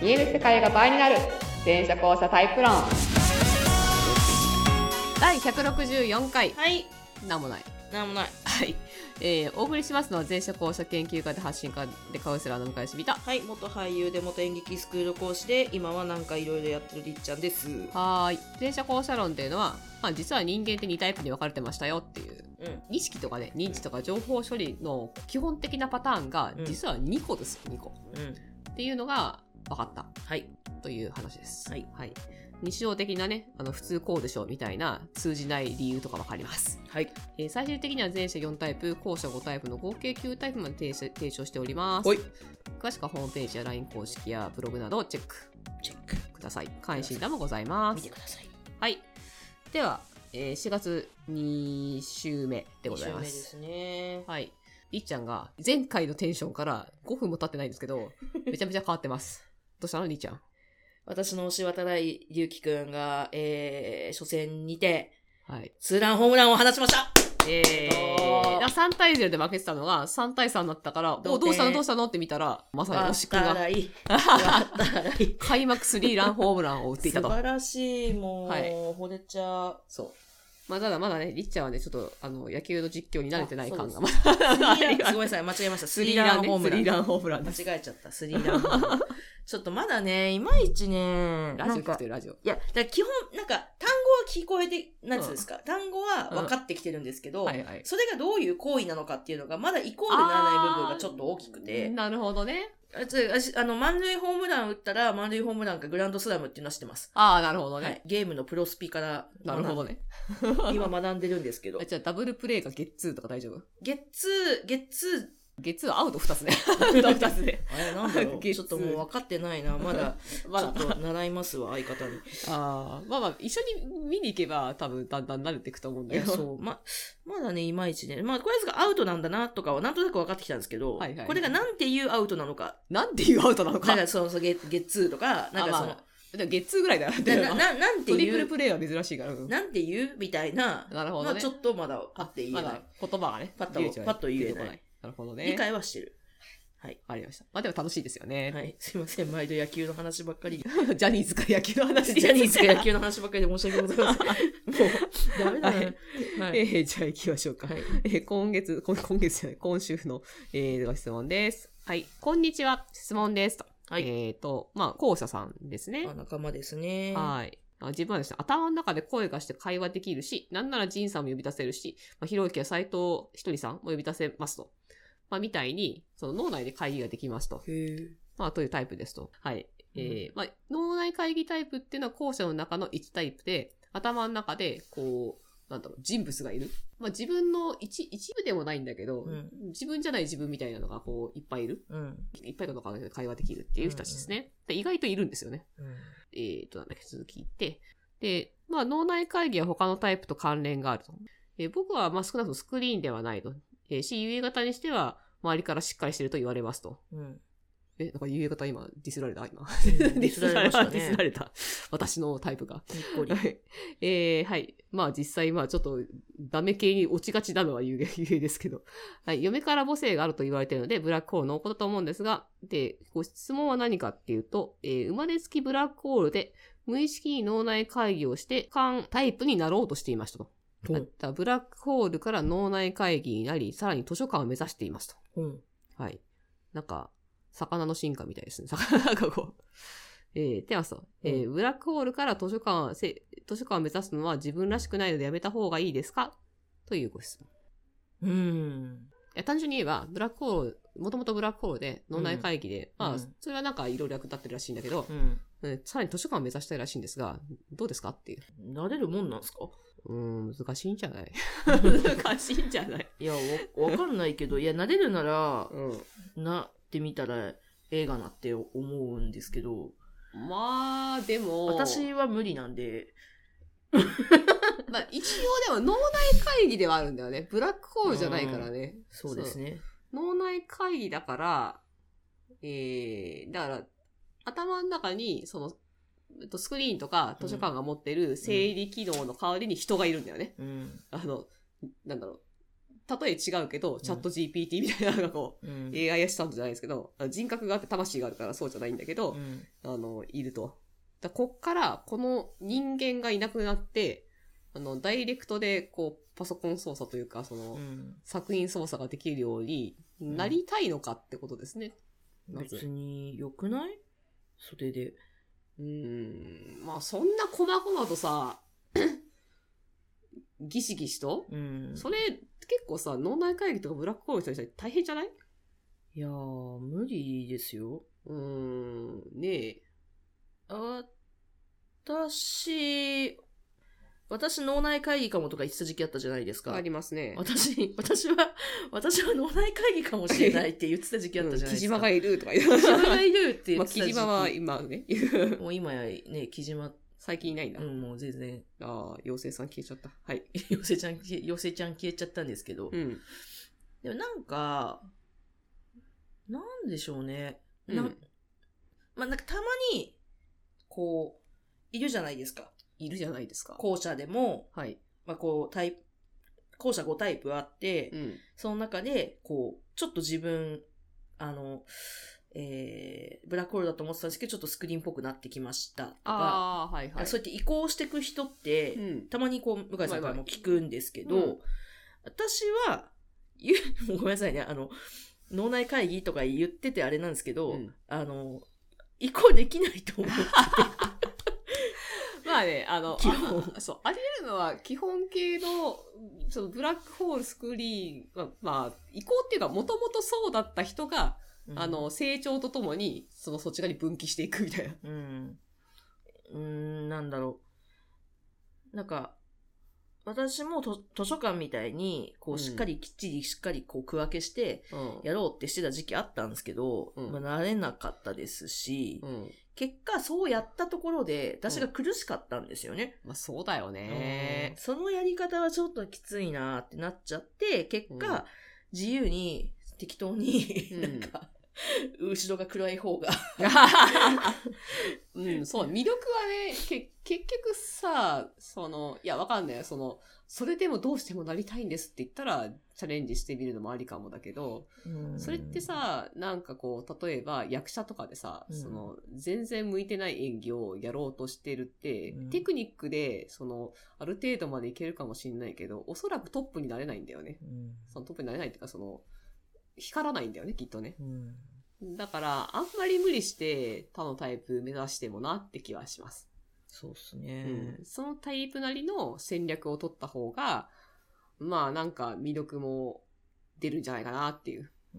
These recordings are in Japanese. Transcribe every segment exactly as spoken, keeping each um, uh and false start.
見える世界が倍になる全車交差タイプ論。だいひゃくろくじゅうよんかい。 はい。 なんもない。 なんもない。 はい。えー、お送りしますのは全社交差研究家で発信家でカウンセラーの向井しびた。 はい。元俳優で元演劇スクール講師で今はなんかいろいろやってるりっちゃんです。 はーい。全社交差論っていうのは、まあ、実は人間ってにタイプに分かれてましたよっていう、うん、意識とかね、認知とか情報処理の基本的なパターンが実はにこです。にこ、うん、っていうのが分かった、はい、という話です。はい、はい、日常的なね、あの普通こうでしょみたいな通じない理由とか分かります。はい、えー、最終的には前者よんタイプ、後者ごタイプの合計きゅうタイプまで提唱しております。詳しくはホームページや ライン 公式やブログなどをチェックチェックください。会員診断もございます。見てください。はい。では、えー、しがつに週目でございます。に週目ですね。はい。りっちゃんが前回のテンションからごふんも経ってないんですけど、めちゃめちゃ変わってます。どうしたのりっちゃん。 私の推し渡来龍樹くんが、えー、初戦にて、はい、ツーランホームランを放ちました。えー、ださんたいゼロで負けてたのがさんたいさんになったから、お、どうしたのどうしたのって見たら、まさに推しくんが開幕スリーランホームランを打っていたと。 素晴らしい、もう、はい、惚れちゃう。 そう。まあ、ただまだね、りっちゃんはね、ちょっと、あの、野球の実況に慣れてない感がまだ。ごめんなさい、間違えました。スリーランホームラン。 スリーランホームラン。 間違えちゃった、スリーランホームラン。ちょっとまだね、いまいちね、 ラジオ聞いてるラジオ。いや、だから基本、なんか、単語は聞こえて、なんつうんですか、うん、単語は分かってきてるんですけど、うんはいはい、それがどういう行為なのかっていうのが、まだイコールにならない部分がちょっと大きくて。 なるほどね。 あの、満塁ホームラン打ったら、満塁ホームランかグランドスラムっていうのは知ってます。 ああ、なるほどね、はい。 ゲームのプロスピから。 なるほどね。 今学んでるんですけど。 じゃあ、ダブルプレイかゲッツーとか大丈夫？ ゲッツー、ゲッツー、 ゲッツーアウトふたつね。アウトふたつね。 あれなんだろうちょっともう分かってないな。まだ、まだちょっと習いますわ、相方に。 ああ、まあまあ、一緒に見に行けば多分だんだん慣れていくと思うんだけど。 そう。ま、まだね、いまいちね。まあ、これがアウトなんだなとかはなんとなく分かってきたんですけど、はいはいはい、これがなんていうアウトなのか。 なんていうアウトなのか。 なんかそうそう、ゲッツーとか、なんかその、 まあ、ゲッツーぐらいだよ。 な、な、なんていう。 トリプルプレイは珍しいから。うん、 なんていうみたいな。 なるほどね。 ちょっとまだパッて言えない。まだ言葉がね。 パッと、パッと言えない。 なるほどね。 理解はしてる。はい。 ありました。まあでも楽しいですよね。 はい。すいません。毎度野球の話ばっかり。ジャニーズか野球の話ジャニーズか野球の話ばっかりで申し訳ございません。もう、ダメだな。はい。 はい、えー、じゃあ行きましょうか。はい、えー、今月、今月じゃない、今週の、えー、ご質問です。はい。こんにちは。質問ですと。はい。えっ、ー、と、まあ、校舎さんですね。 あ、仲間ですね。 はい。自分はですね、頭の中で声がして会話できるし、なんならジンさんも呼び出せるし、まあ、ひろゆきや斎藤ひとりさんも呼び出せますと。まあ、みたいに、その脳内で会議ができますと。へまあ、というタイプですと。はい。うん、えー、まあ、脳内会議タイプっていうのは後者の中のいちタイプで、頭の中で、こう、なんだろう、人物がいる。まあ、自分の一、一部でもないんだけど、うん、自分じゃない自分みたいなのが、こう、いっぱいいる。うん、いっぱいの中で会話できるっていう人たちですね。うんうん、で意外といるんですよね。うん、えっと、なんだっけ、続き言って。で、まあ、脳内会議は他のタイプと関連があると。えー、僕は、まあ、少なくともスクリーンではないと。えー、し、夕型にしては、周りからしっかりしてると言われますと。うん、え、なんか夕方今、ディスられた今。 ディスられましたね。 ディスられた。私のタイプが。えー、はい。まあ実際、まあちょっと、ダメ系に落ちがちなのは有名ですけど。はい。嫁から母性があると言われているので、ブラックホールのことだと思うんですが、で、ご質問は何かっていうと、えー、生まれつきブラックホールで、無意識に脳内会議をして、間タイプになろうとしていましたと。うん、ブラックホールから脳内会議になり、さらに図書館を目指していますと。うん、はい。なんか、魚の進化みたいですね。魚なんかこう。えー、ではそう、うん。えー、ブラックホールから図書館、図書館を目指すのは自分らしくないのでやめた方がいいですかというご質問。うーん。いや単純に言えば、ブラックホール、もともとブラックホールで、脳内会議で、うん、まあ、それはなんかいろいろ役立ってるらしいんだけど、うんうん、さらに図書館を目指したいらしいんですが、どうですかっていう。 なれるもんなんですか？ うーん、難しいんじゃない難しいんじゃない。 いや、わ、わかんないけど、いや、なれるなら、うん、なってみたら映画なって思うんですけど。 まあ、でも。 私は無理なんで。 まあ、一応でも脳内会議ではあるんだよね。ブラックホールじゃないからね。 うん、そうですね。 脳内会議だから、えー、だから、頭の中に、その、スクリーンとか図書館が持ってる整理機能の代わりに人がいるんだよね。うん、あの、なんだろう。 例え違うけど、チャット ジーピーティー みたいな、なんかこう、うん、エーアイ アシスタントじゃないですけど、人格があって魂があるからそうじゃないんだけど、うん、あの、いると。だこっから、この人間がいなくなって、あの、ダイレクトで、こう、パソコン操作というか、その、うん、作品操作ができるようになりたいのかってことですね。 うん、別に良くない？それで。 うーん、まあそんな細々とさ、ギシギシと、うん、それ結構さ、脳内会議とかブラックホールしたりしたら大変じゃない？ いやー、無理ですよ。 うーん、ねえ。 私、私脳内会議かもとか言ってた時期あったじゃないですか。 ありますね。 私、私は、私は脳内会議かもしれないって言ってた時期あったじゃないですか。 木島がいるとか言ってた。木島がいるって言ってた時期。 まあ、木島は今ね。 もう今やね、木島。 最近いないんだ。 うん、もう全然。 ああ、妖精さん消えちゃった。はい。 妖精ちゃん、妖精ちゃん消えちゃったんですけど。うん。でもなんか、なんでしょうね。な、うん、まあ、なんかたまに、こう、いるじゃないですか。 いるじゃないですか。 校舎でも、 はい。 まあ、こう、タイプ、校舎ごタイプあって、うん、その中で、こう、ちょっと自分、あの、えー、ブラックホールだと思ってたんですけど、ちょっとスクリーンっぽくなってきましたとか、 あはいはい、 そうやって移行していく人って、うん、たまにこう、向井さんからも聞くんですけど、うん、私は、ごめんなさいね、あの、脳内会議とか言っててあれなんですけど、うん、あの、移行できないと思ってて。 まあね、あの、基本。あそう、あり得るのは基本系の、そのブラックホールスクリーン、まあ、移行っていうか、もともとそうだった人が、うん、あの、成長とともに、そのそっち側に分岐していくみたいな。 うん。うーん、なんだろう。なんか、私もと図書館みたいに、こう、しっかりきっちりしっかりこう、区分けして、やろうってしてた時期あったんですけど、うん、まあ、慣れなかったですし、うん、結果、そうやったところで、私が苦しかったんですよね。 うん、まあ、そうだよね、 うん。そのやり方はちょっときついなってなっちゃって、結果、うん、自由に、適当に、なんか、後ろが暗い方が。 うん、そう、魅力はね、け、結局さ、その、いや、わかんないよ。その、それでもどうしてもなりたいんですって言ったら、チャレンジしてみるのもありかもだけど、それってさ、なんかこう、例えば役者とかでさ、うん、その、全然向いてない演技をやろうとしてるって、うん、テクニックで、その、ある程度までいけるかもしれないけど、おそらくトップになれないんだよね。うん、そのトップになれないっていうか、その、光らないんだよね、きっとね。うん、だから、あんまり無理して他のタイプ目指してもなって気はします。 そうっすね、 うん。そのタイプなりの戦略を取った方が、まあなんか魅力も出るんじゃないかなっていう。うん、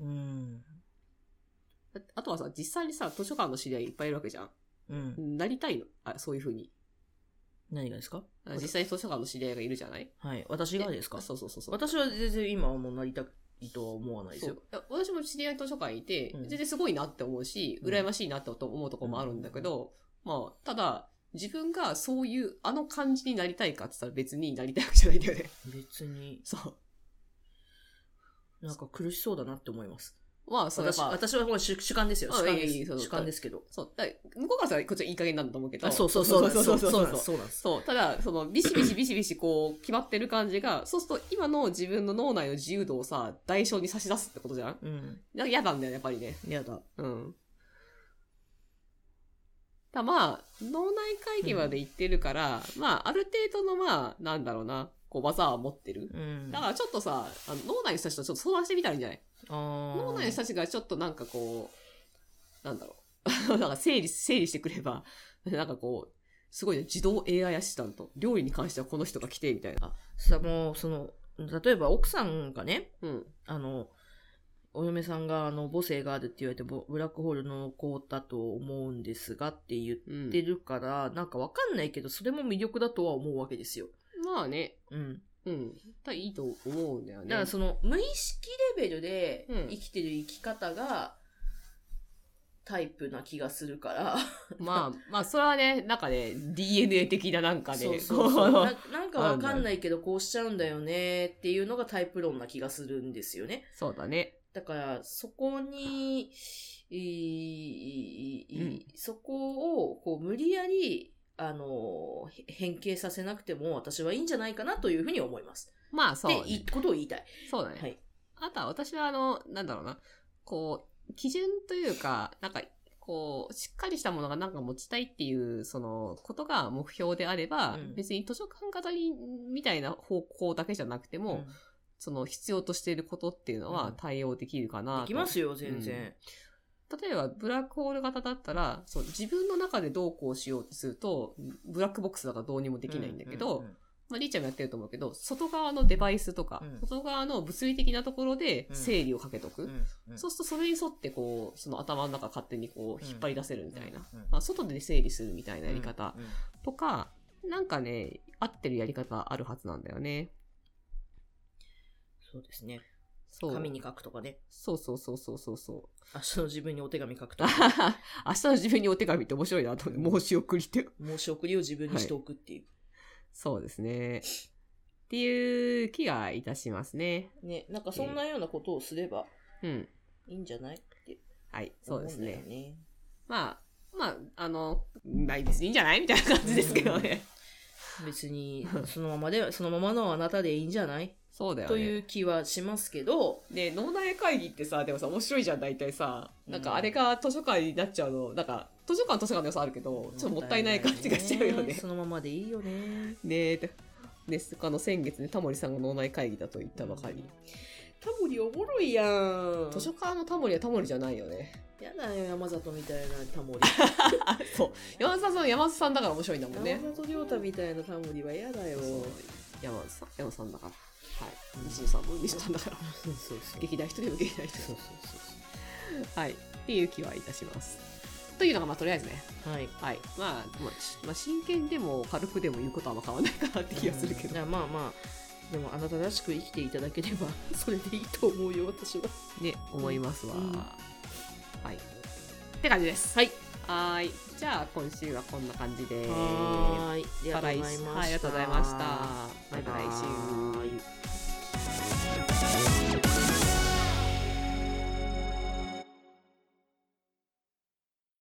あ, あとはさ、実際にさ、図書館の知り合いいっぱいいるわけじゃん。うん、なりたいの？あ、そういう風に。 何がですか？ 実際に図書館の知り合いがいるじゃない？ はい。私がですか？ そうそうそうそう。 私は全然今はもうなりたくいいとは思わないですよ。 私も知り合い図書館いて、うん、全然すごいなって思うし、羨ましいなって思うところもあるんだけど、うん、まあ、ただ、自分がそういう、あの感じになりたいかって言ったら別になりたいわけじゃないんだよね。 別に。 そう。 なんか苦しそうだなって思います。 まあ、そう私私はもう主観ですよ。主観です。主観ですけど。 そう。だ向こうからさ、こっちはいい加減なんだと思うけど。 そうそうそう。そうそうそう。そうなんです。 そう。ただ、その、ビシビシビシビシこう、決まってる感じが、そうすると今の自分の脳内の自由度をさ、代償に差し出すってことじゃん？うん。なんか嫌なんだよね、やっぱりね。 嫌だ。 うん。だまあ、脳内会議まで行ってるから、うん、まあ、ある程度のまあ、なんだろうな、こう、技は持ってる。うん。だからちょっとさ、あの脳内の人たちとちょっと相談してみたらいいんじゃない？脳内の人たちがちょっとなんかこう、なんだろう。なんか整理、整理してくれば、なんかこう、すごいね、自動 エーアイ アシスタント。料理に関してはこの人が来て、みたいな。 さ、もう、その、例えば奥さんがね、うん。あの、お嫁さんが、あの、母性があるって言われて、ブラックホールの子だと思うんですがって言ってるから、うん、なんかわかんないけど、それも魅力だとは思うわけですよ。 まあね。うん。うん。いいと思うんだよね。 だからその無意識レベルで生きてる生き方がタイプな気がするから。 うん、まあ、まあそれはね、なんかね、ディーエヌエー 的ななんかね。 そうそうそうな。なんかわかんないけどこうしちゃうんだよねっていうのがタイプ論な気がするんですよね。 そうだね。 だからそこに、いいいいうん、そこをこう無理やりあの、変形させなくても私はいいんじゃないかなというふうに思います。 まあそう、ね。 っていことを言いたい。 そうだね。 はい。 あとは私はあの、なんだろうな、こう、基準というか、なんか、こう、しっかりしたものがなんか持ちたいっていう、その、ことが目標であれば、うん、別に図書館語りみたいな方向だけじゃなくても、うん、その、必要としていることっていうのは対応できるかなと、うん。 できますよ、全然。 うん、例えば、ブラックホール型だったら、そう、自分の中でどうこうしようとすると、ブラックボックスだからどうにもできないんだけど、うんうんうん、まあ、リーちゃんもやってると思うけど、外側のデバイスとか、うん、外側の物理的なところで整理をかけとく。うんうん、そうするとそれに沿ってこう、その頭の中勝手にこう引っ張り出せるみたいな。うんうんまあ、外で整理するみたいなやり方とか、なんかね、合ってるやり方あるはずなんだよね。 そうですね。そう。紙に書くとかね。 そうそうそうそうそうそう。 明日の自分にお手紙書くとか。 明日の自分にお手紙って面白いなと思って、申し送りって。 申し送りを自分にしておくっていう。はいそうですね。っていう気がいたしますね。 ね、なんかそんなようなことをすれば、うん。いいんじゃないって。 はい、そうですね。ねまあ、まあ、あの、まあ別にいいんじゃないみたいな感じですけどね。 別に、そのままで、そのままのあなたでいいんじゃないそうだよね。 という気はしますけど。 ね、脳内会議ってさ、でもさ、面白いじゃん、大体さ。なんかあれが図書館になっちゃうの、なんか、図書館図書館の良さあるけど、ちょっともったいない感じがしちゃうよね。 そのままでいいよね。 ねえ、ね、あの先月ね、タモリさんが脳内会議だと言ったばかり。 タモリおもろいやん。 図書館のタモリはタモリじゃないよね。 やだよ、山里みたいなタモリ。 そう。山里さん、山里さんだから面白いんだもんね。 山里亮太みたいなタモリはやだよ。 山里さん、山里さんだから。はい。西野さんも西野さんだから。 そうそうそう。 劇団一人も劇団一人。 そうそうそうそう。はい。っていう気はいたします。というのが、まあ、とりあえずね。 はい。 はい。まあ、まあ、まあ、真剣でも軽くでも言うことはあんま変わらないかなって気がするけど。 うん、まあまあ、でもあなたらしく生きていただければ、それでいいと思うよ、私は。 ね、思いますわ。うん、はい。って感じです。 はい。 はい。じゃあ、今週はこんな感じで。 はい。ありがとうございました。 はい、ありがとうございました。また来週。